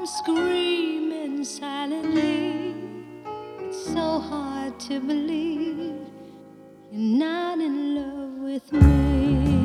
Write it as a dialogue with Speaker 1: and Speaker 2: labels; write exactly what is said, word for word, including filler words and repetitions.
Speaker 1: screaming silently. It's so hard to believe you're not in love with me.